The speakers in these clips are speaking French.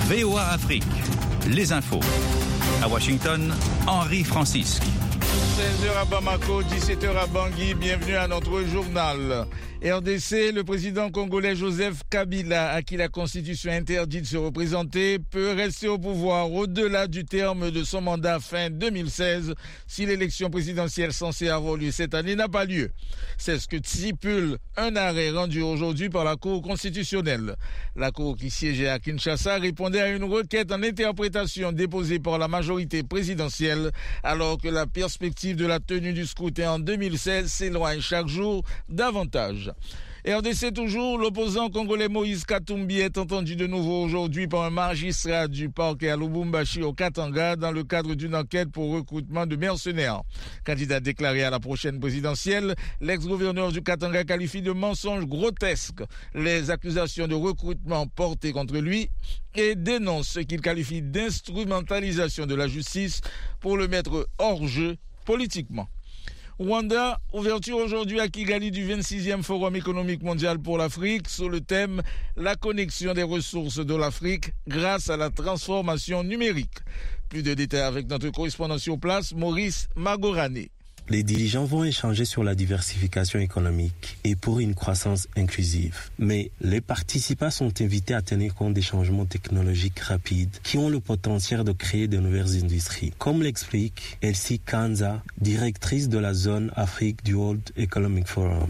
VOA Afrique, les infos. À Washington, Henri Francisque. 16h à Bamako, 17h à Bangui, bienvenue à notre journal. RDC, le président congolais Joseph Kabila, à qui la Constitution interdit de se représenter, peut rester au pouvoir au-delà du terme de son mandat fin 2016 si l'élection présidentielle censée avoir lieu cette année n'a pas lieu. C'est ce que stipule un arrêt rendu aujourd'hui par la Cour constitutionnelle. La Cour qui siégeait à Kinshasa répondait à une requête en interprétation déposée par la majorité présidentielle alors que la perspective de la tenue du scrutin en 2016 s'éloigne chaque jour davantage. RDC toujours, l'opposant congolais Moïse Katumbi est entendu de nouveau aujourd'hui par un magistrat du parquet à Lubumbashi au Katanga dans le cadre d'une enquête pour recrutement de mercenaires. Candidat déclaré à la prochaine présidentielle, l'ex-gouverneur du Katanga qualifie de mensonges grotesques les accusations de recrutement portées contre lui et dénonce ce qu'il qualifie d'instrumentalisation de la justice pour le mettre hors jeu politiquement. Rwanda, ouverture aujourd'hui à Kigali du 26e Forum économique mondial pour l'Afrique sous le thème « La connexion des ressources de l'Afrique grâce à la transformation numérique ». Plus de détails avec notre correspondant sur place, Maurice Magorane. Les dirigeants vont échanger sur la diversification économique et pour une croissance inclusive. Mais les participants sont invités à tenir compte des changements technologiques rapides qui ont le potentiel de créer de nouvelles industries. Comme l'explique Elsie Kanza, directrice de la zone Afrique du World Economic Forum.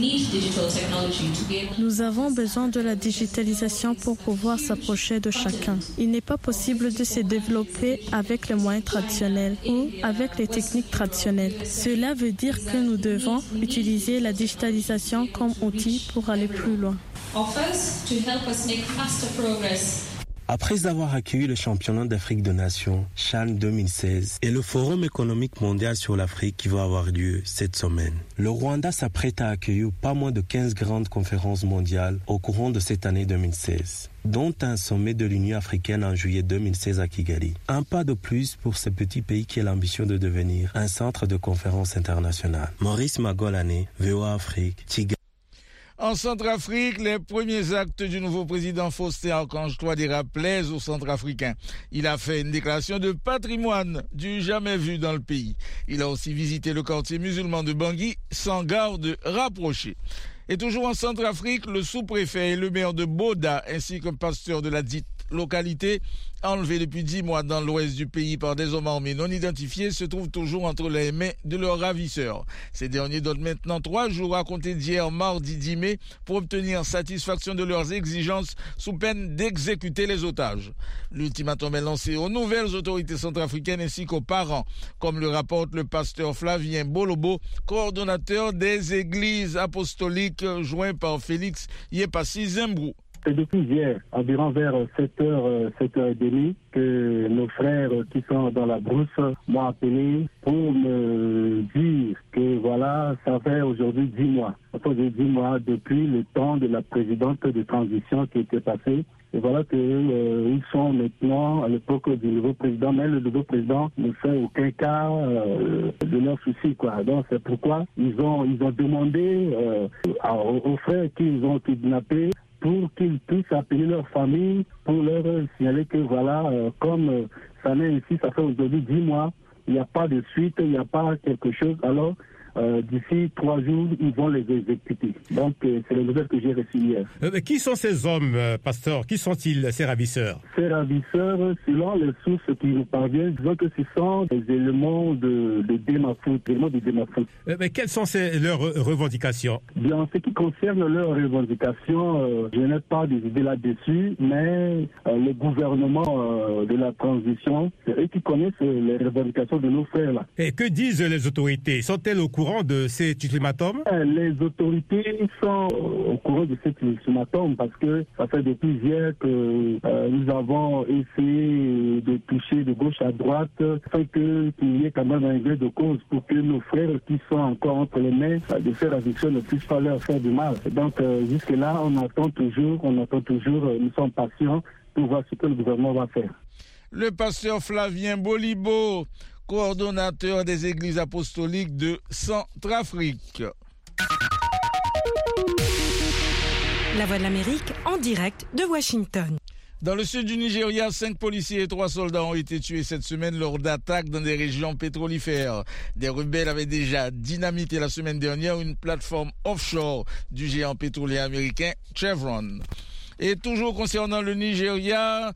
Nous avons besoin de la digitalisation pour pouvoir s'approcher de chacun. Il n'est pas possible de se développer avec les moyens traditionnels ou avec les techniques traditionnelles. Cela veut dire que nous devons utiliser la digitalisation comme outil pour aller plus loin. Après avoir accueilli le championnat d'Afrique des Nations, CHAN 2016, et le Forum économique mondial sur l'Afrique qui va avoir lieu cette semaine, le Rwanda s'apprête à accueillir pas moins de 15 grandes conférences mondiales au courant de cette année 2016, dont un sommet de l'Union africaine en juillet 2016 à Kigali. Un pas de plus pour ce petit pays qui a l'ambition de devenir un centre de conférences internationales. Maurice Magolane, VOA Afrique, Kigali. En Centrafrique, les premiers actes du nouveau président Faustin Archange Touadéra plaisent aux Centrafricains. Il a fait une déclaration de patrimoine du jamais vu dans le pays. Il a aussi visité le quartier musulman de Bangui sans garde rapprochée. Et toujours en Centrafrique, le sous-préfet et le maire de Boda ainsi qu'un pasteur de la dite localité, enlevés depuis 10 mois dans l'ouest du pays par des hommes armés non identifiés, se trouvent toujours entre les mains de leurs ravisseurs. Ces derniers donnent maintenant 3 jours à compter d'hier, mardi 10 mai, pour obtenir satisfaction de leurs exigences sous peine d'exécuter les otages. L'ultimatum est lancé aux nouvelles autorités centrafricaines ainsi qu'aux parents, comme le rapporte le pasteur Flavien Bolobo, coordonnateur des églises apostoliques, joint par Félix Yepassi Zembrou. C'est depuis hier, environ vers 7h, 7h30, que nos frères qui sont dans la brousse m'ont appelé pour me dire que voilà, ça fait aujourd'hui 10 mois. Ça fait 10 mois depuis le temps de la présidente de transition qui était passée. Et voilà qu'ils sont maintenant à l'époque du nouveau président, mais le nouveau président ne fait aucun cas de leurs soucis, quoi. Donc c'est pourquoi ils ont demandé aux frères qu'ils ont kidnappés pour qu'ils puissent appeler leur famille, pour leur signaler que voilà, comme ça n'est ici, ça fait aujourd'hui 10 mois, il n'y a pas de suite, il n'y a pas quelque chose, alors d'ici 3 jours, ils vont les exécuter. Donc, c'est les nouvelles que j'ai reçues hier. Qui sont ces hommes, pasteur? Qui sont-ils, ces ravisseurs? Ces ravisseurs, selon les sources qui nous parviennent, disons que ce sont des éléments de démafou. Mais quelles sont leurs revendications? Bien, en ce qui concerne leurs revendications, je n'ai pas des idées là-dessus, mais le gouvernement de la transition, c'est eux qui connaissent les revendications de nos frères là. Et que disent les autorités? Sont-elles au courant de ces ultimatums? Les autorités sont au courant de cet ultimatum parce que ça fait depuis hier que nous avons essayé de toucher de gauche à droite afin qu'il y ait quand même un gré de cause pour que nos frères qui sont encore entre les mains de ces ravisseurs ne puissent pas leur faire du mal. Donc jusque-là, on attend toujours, nous sommes patients pour voir ce que le gouvernement va faire. Le pasteur Flavien Bolibo, coordonnateur des églises apostoliques de Centrafrique. La Voix de l'Amérique en direct de Washington. Dans le sud du Nigeria, 5 policiers et 3 soldats ont été tués cette semaine lors d'attaques dans des régions pétrolifères. Des rebelles avaient déjà dynamité la semaine dernière une plateforme offshore du géant pétrolier américain Chevron. Et toujours concernant le Nigeria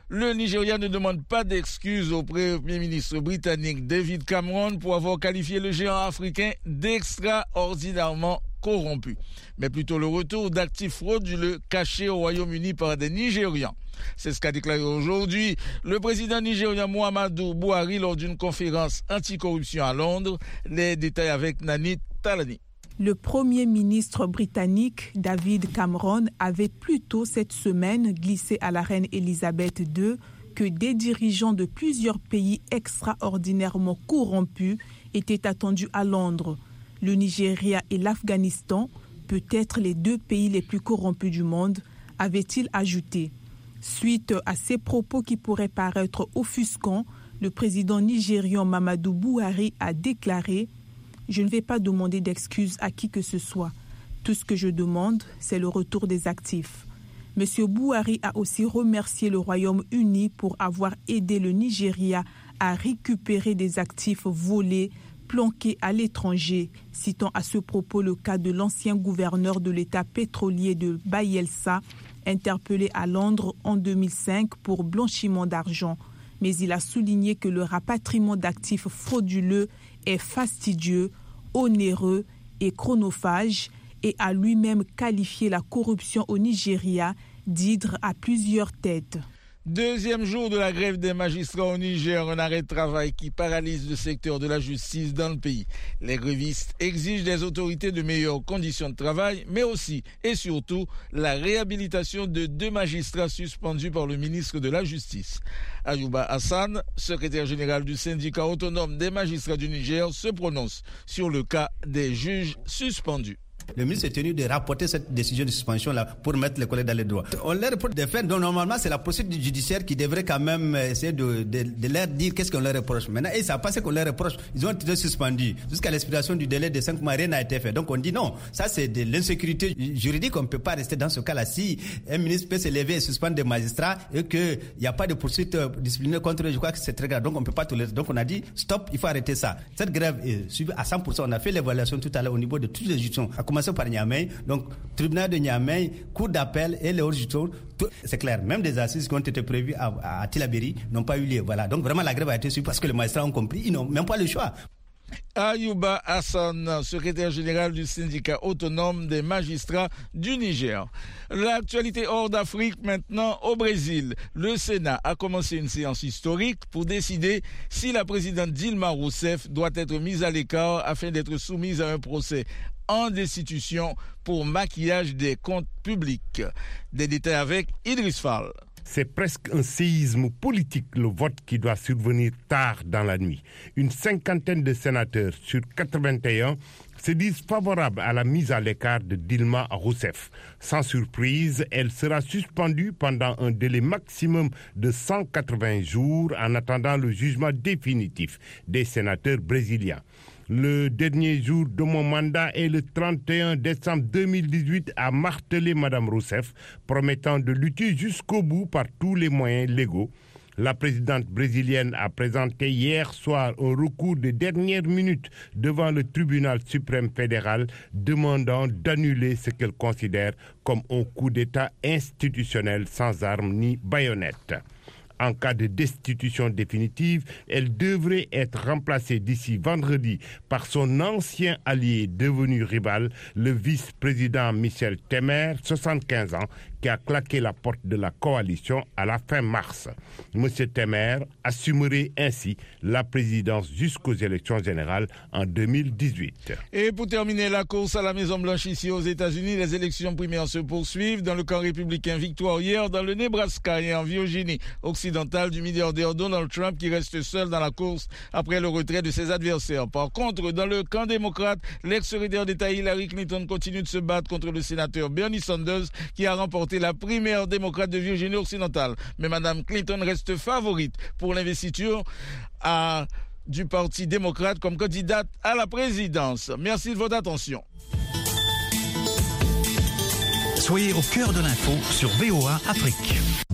ne demande pas d'excuses au Premier ministre britannique David Cameron pour avoir qualifié le géant africain d'extraordinairement corrompu, mais plutôt le retour d'actifs frauduleux cachés au Royaume-Uni par des Nigérians. C'est ce qu'a déclaré aujourd'hui le président nigérien Muhammadu Buhari lors d'une conférence anticorruption à Londres. Les détails avec Nani Talani. Le Premier ministre britannique David Cameron avait plus tôt cette semaine glissé à la reine Elisabeth II que des dirigeants de plusieurs pays extraordinairement corrompus étaient attendus à Londres. Le Nigeria et l'Afghanistan, peut-être les 2 pays les plus corrompus du monde, avait-il ajouté. Suite à ces propos qui pourraient paraître offusquants, le président nigérian Muhammadu Buhari a déclaré « Je ne vais pas demander d'excuses à qui que ce soit. Tout ce que je demande, c'est le retour des actifs. » M. Buhari a aussi remercié le Royaume-Uni pour avoir aidé le Nigeria à récupérer des actifs volés, planqués à l'étranger, citant à ce propos le cas de l'ancien gouverneur de l'État pétrolier de Bayelsa, interpellé à Londres en 2005 pour blanchiment d'argent. Mais il a souligné que le rapatriement d'actifs frauduleux est fastidieux, onéreux et chronophage et a lui-même qualifié la corruption au Nigeria d'hydre à plusieurs têtes. Deuxième jour de la grève des magistrats au Niger, un arrêt de travail qui paralyse le secteur de la justice dans le pays. Les grévistes exigent des autorités de meilleures conditions de travail, mais aussi et surtout la réhabilitation de 2 magistrats suspendus par le ministre de la Justice. Ayouba Hassan, secrétaire général du syndicat autonome des magistrats du Niger, se prononce sur le cas des juges suspendus. Le ministre est tenu de rapporter cette décision de suspension-là pour mettre les collègues dans les droits. On leur reproche des faits dont normalement c'est la procédure judiciaire qui devrait quand même essayer de leur dire qu'est-ce qu'on leur reproche. Maintenant, ils ne savent pas ce qu'on leur reproche. Ils ont été suspendus. Jusqu'à l'expiration du délai de 5 mois, rien n'a été fait. Donc on dit non, ça c'est de l'insécurité juridique. On ne peut pas rester dans ce cas-là. Si un ministre peut se lever et suspendre des magistrats et qu'il n'y a pas de poursuite disciplinaire contre eux, je crois que c'est très grave. Donc on ne peut pas tolérer. Donc on a dit stop, il faut arrêter ça. Cette grève est suivie à 100%. On a fait l'évaluation tout à l'heure au niveau de toutes les juridictions. Commencer par Niamey, donc tribunal de Niamey, cour d'appel et les autres juridictions, c'est clair, même des assises qui ont été prévues à Tillabéri n'ont pas eu lieu. Voilà. Donc vraiment la grève a été suivie parce que les magistrats ont compris, ils n'ont même pas le choix. Ayouba Hassan, secrétaire général du syndicat autonome des magistrats du Niger. L'actualité hors d'Afrique maintenant au Brésil. Le Sénat a commencé une séance historique pour décider si la présidente Dilma Rousseff doit être mise à l'écart afin d'être soumise à un procès en destitution pour maquillage des comptes publics. Des détails avec Idriss Fall. C'est presque un séisme politique, le vote qui doit survenir tard dans la nuit. Une 50aine de sénateurs sur 81 se disent favorables à la mise à l'écart de Dilma Rousseff. Sans surprise, elle sera suspendue pendant un délai maximum de 180 jours en attendant le jugement définitif des sénateurs brésiliens. Le dernier jour de mon mandat est le 31 décembre 2018, a martelé Mme Rousseff, promettant de lutter jusqu'au bout par tous les moyens légaux. La présidente brésilienne a présenté hier soir un recours de dernière minute devant le tribunal suprême fédéral, demandant d'annuler ce qu'elle considère comme un coup d'État institutionnel sans armes ni baïonnettes. En cas de destitution définitive, elle devrait être remplacée d'ici vendredi par son ancien allié devenu rival, le vice-président Michel Temer, 75 ans, qui a claqué la porte de la coalition à la fin mars. M. Temer assumerait ainsi la présidence jusqu'aux élections générales en 2018. Et pour terminer la course à la Maison-Blanche ici aux États-Unis, les élections primaires se poursuivent dans le camp républicain. Victoire hier dans le Nebraska et en Virginie occidentale du milliardaire Donald Trump qui reste seul dans la course après le retrait de ses adversaires. Par contre, dans le camp démocrate, l'ex-secrétaire d'État Hillary Clinton continue de se battre contre le sénateur Bernie Sanders qui a remporté la primaire démocrate de Virginie occidentale. Mais Mme Clinton reste favorite pour l'investiture du Parti démocrate comme candidate à la présidence. Merci de votre attention. Soyez au cœur de l'info sur VOA Afrique.